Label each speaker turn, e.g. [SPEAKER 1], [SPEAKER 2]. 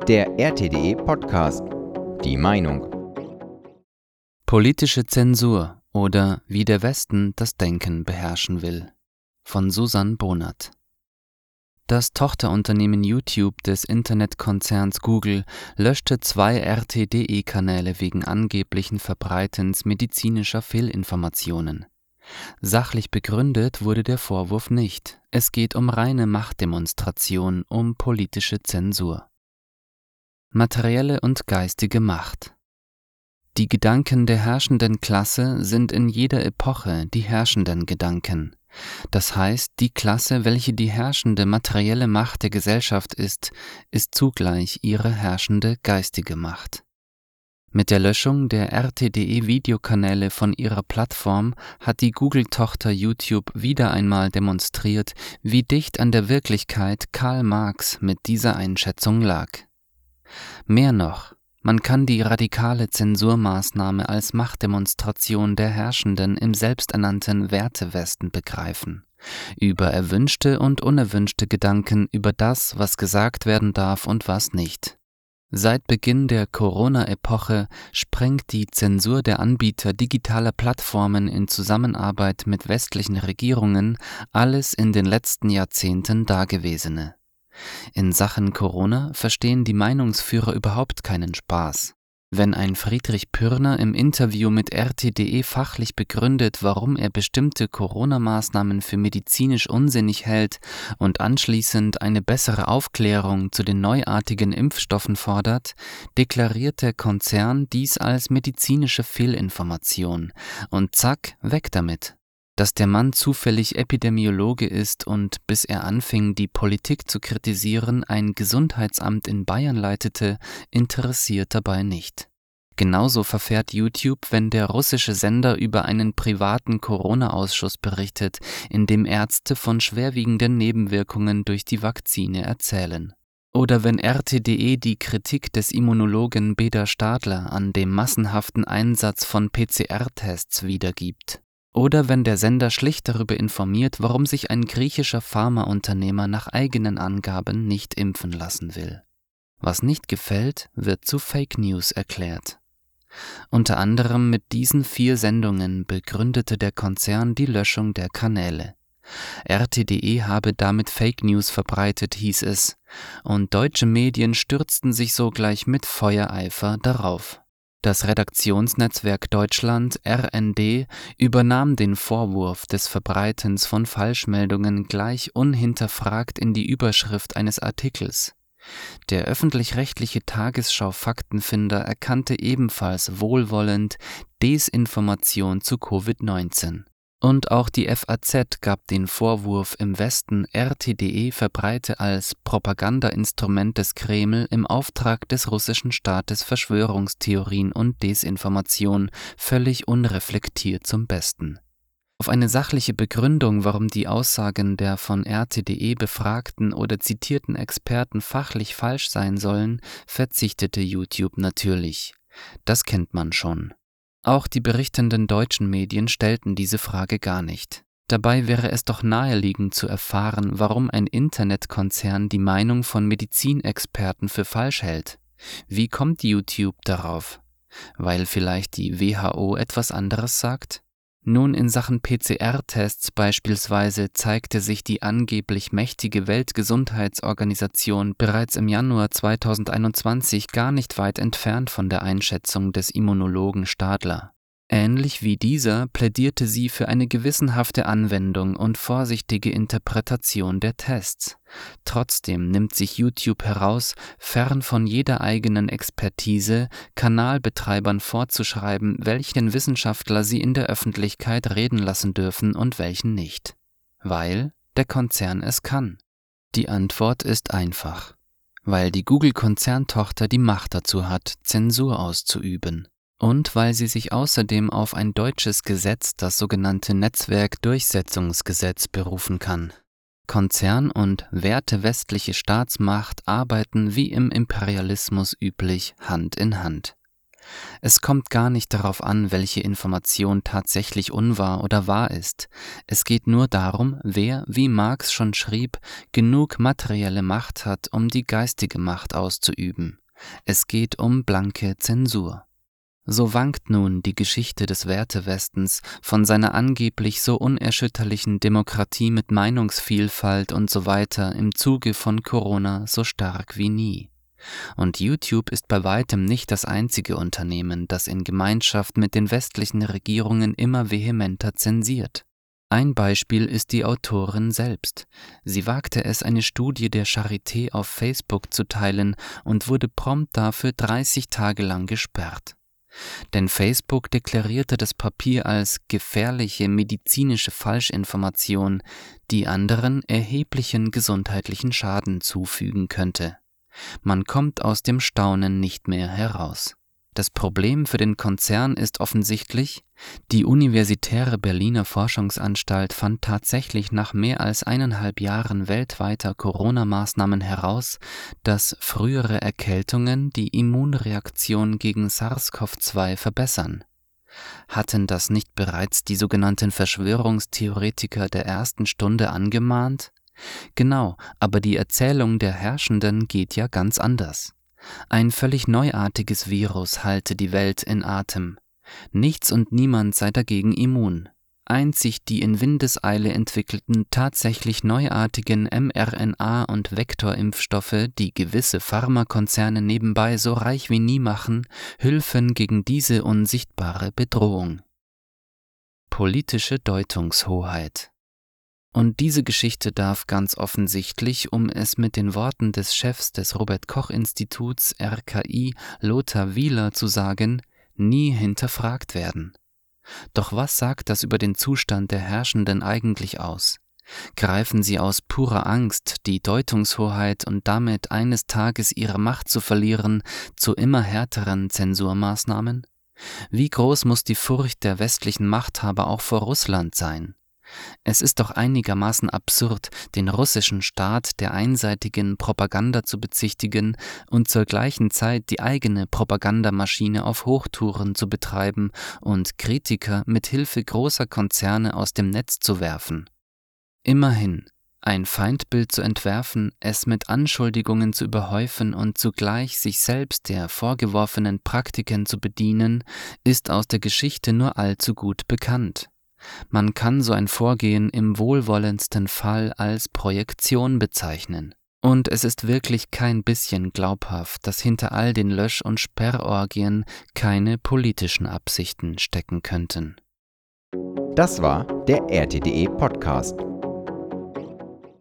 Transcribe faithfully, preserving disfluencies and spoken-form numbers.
[SPEAKER 1] Der R T D E Podcast. Die Meinung.
[SPEAKER 2] Politische Zensur oder wie der Westen das Denken beherrschen will. Von Susanne Bonert. Das Tochterunternehmen YouTube des Internetkonzerns Google löschte zwei R T D E-Kanäle wegen angeblichen Verbreitens medizinischer Fehlinformationen. Sachlich begründet wurde der Vorwurf nicht. Es geht um reine Machtdemonstration, um politische Zensur. Materielle und geistige Macht. Die Gedanken der herrschenden Klasse sind in jeder Epoche die herrschenden Gedanken. Das heißt, die Klasse, welche die herrschende materielle Macht der Gesellschaft ist, ist zugleich ihre herrschende geistige Macht. Mit der Löschung der R T D E-Videokanäle von ihrer Plattform hat die Google-Tochter YouTube wieder einmal demonstriert, wie dicht an der Wirklichkeit Karl Marx mit dieser Einschätzung lag. Mehr noch, man kann die radikale Zensurmaßnahme als Machtdemonstration der Herrschenden im selbsternannten Wertewesten begreifen. Über erwünschte und unerwünschte Gedanken über das, was gesagt werden darf und was nicht. Seit Beginn der Corona-Epoche sprengt die Zensur der Anbieter digitaler Plattformen in Zusammenarbeit mit westlichen Regierungen alles in den letzten Jahrzehnten Dagewesene. In Sachen Corona verstehen die Meinungsführer überhaupt keinen Spaß. Wenn ein Friedrich Pürner im Interview mit R T D E fachlich begründet, warum er bestimmte Corona-Maßnahmen für medizinisch unsinnig hält und anschließend eine bessere Aufklärung zu den neuartigen Impfstoffen fordert, deklariert der Konzern dies als medizinische Fehlinformation und zack, weg damit. Dass der Mann zufällig Epidemiologe ist und, bis er anfing, die Politik zu kritisieren, ein Gesundheitsamt in Bayern leitete, interessiert dabei nicht. Genauso verfährt YouTube, wenn der russische Sender über einen privaten Corona-Ausschuss berichtet, in dem Ärzte von schwerwiegenden Nebenwirkungen durch die Vakzine erzählen. Oder wenn R T D E die Kritik des Immunologen Beda Stadler an dem massenhaften Einsatz von P C R-Tests wiedergibt. Oder wenn der Sender schlicht darüber informiert, warum sich ein griechischer Pharmaunternehmer nach eigenen Angaben nicht impfen lassen will. Was nicht gefällt, wird zu Fake News erklärt. Unter anderem mit diesen vier Sendungen begründete der Konzern die Löschung der Kanäle. R T D E habe damit Fake News verbreitet, hieß es, und deutsche Medien stürzten sich sogleich mit Feuereifer darauf. Das Redaktionsnetzwerk Deutschland R N D übernahm den Vorwurf des Verbreitens von Falschmeldungen gleich unhinterfragt in die Überschrift eines Artikels. Der öffentlich-rechtliche Tagesschau Faktenfinder erkannte ebenfalls wohlwollend Desinformation zu Covid neunzehn. Und auch die F A Z gab den Vorwurf im Westen, R T D E verbreite als Propagandainstrument des Kreml im Auftrag des russischen Staates Verschwörungstheorien und Desinformation völlig unreflektiert zum Besten. Auf eine sachliche Begründung, warum die Aussagen der von R T D E befragten oder zitierten Experten fachlich falsch sein sollen, verzichtete YouTube natürlich. Das kennt man schon. Auch die berichtenden deutschen Medien stellten diese Frage gar nicht. Dabei wäre es doch naheliegend zu erfahren, warum ein Internetkonzern die Meinung von Medizinexperten für falsch hält. Wie kommt YouTube darauf? Weil vielleicht die W H O etwas anderes sagt? Nun, in Sachen P C R-Tests beispielsweise zeigte sich die angeblich mächtige Weltgesundheitsorganisation bereits im Januar zweitausendeinundzwanzig gar nicht weit entfernt von der Einschätzung des Immunologen Stadler. Ähnlich wie dieser plädierte sie für eine gewissenhafte Anwendung und vorsichtige Interpretation der Tests. Trotzdem nimmt sich YouTube heraus, fern von jeder eigenen Expertise, Kanalbetreibern vorzuschreiben, welchen Wissenschaftler sie in der Öffentlichkeit reden lassen dürfen und welchen nicht. Weil der Konzern es kann. Die Antwort ist einfach. Weil die Google-Konzerntochter die Macht dazu hat, Zensur auszuüben. Und weil sie sich außerdem auf ein deutsches Gesetz, das sogenannte Netzwerkdurchsetzungsgesetz, berufen kann. Konzern und wertewestliche Staatsmacht arbeiten wie im Imperialismus üblich Hand in Hand. Es kommt gar nicht darauf an, welche Information tatsächlich unwahr oder wahr ist. Es geht nur darum, wer, wie Marx schon schrieb, genug materielle Macht hat, um die geistige Macht auszuüben. Es geht um blanke Zensur. So wankt nun die Geschichte des Wertewestens von seiner angeblich so unerschütterlichen Demokratie mit Meinungsvielfalt und so weiter im Zuge von Corona so stark wie nie. Und YouTube ist bei weitem nicht das einzige Unternehmen, das in Gemeinschaft mit den westlichen Regierungen immer vehementer zensiert. Ein Beispiel ist die Autorin selbst. Sie wagte es, eine Studie der Charité auf Facebook zu teilen und wurde prompt dafür dreißig Tage lang gesperrt. Denn Facebook deklarierte das Papier als gefährliche medizinische Falschinformation, die anderen erheblichen gesundheitlichen Schaden zufügen könnte. Man kommt aus dem Staunen nicht mehr heraus. Das Problem für den Konzern ist offensichtlich, die Universitäre Berliner Forschungsanstalt fand tatsächlich nach mehr als eineinhalb Jahren weltweiter Corona-Maßnahmen heraus, dass frühere Erkältungen die Immunreaktion gegen SARS-C o V zwei verbessern. Hatten das nicht bereits die sogenannten Verschwörungstheoretiker der ersten Stunde angemahnt? Genau, aber die Erzählung der Herrschenden geht ja ganz anders. Ein völlig neuartiges Virus halte die Welt in Atem. Nichts und niemand sei dagegen immun. Einzig die in Windeseile entwickelten, tatsächlich neuartigen mRNA- und Vektorimpfstoffe, die gewisse Pharmakonzerne nebenbei so reich wie nie machen, hülfen gegen diese unsichtbare Bedrohung. Politische Deutungshoheit. Und diese Geschichte darf ganz offensichtlich, um es mit den Worten des Chefs des Robert-Koch-Instituts R K I, Lothar Wieler, zu sagen, nie hinterfragt werden. Doch was sagt das über den Zustand der Herrschenden eigentlich aus? Greifen sie aus purer Angst, die Deutungshoheit und damit eines Tages ihre Macht zu verlieren, zu immer härteren Zensurmaßnahmen? Wie groß muss die Furcht der westlichen Machthaber auch vor Russland sein? Es ist doch einigermaßen absurd, den russischen Staat der einseitigen Propaganda zu bezichtigen und zur gleichen Zeit die eigene Propagandamaschine auf Hochtouren zu betreiben und Kritiker mit Hilfe großer Konzerne aus dem Netz zu werfen. Immerhin, ein Feindbild zu entwerfen, es mit Anschuldigungen zu überhäufen und zugleich sich selbst der vorgeworfenen Praktiken zu bedienen, ist aus der Geschichte nur allzu gut bekannt. Man kann so ein Vorgehen im wohlwollendsten Fall als Projektion bezeichnen. Und es ist wirklich kein bisschen glaubhaft, dass hinter all den Lösch- und Sperrorgien keine politischen Absichten stecken könnten.
[SPEAKER 1] Das war der R T D E Podcast.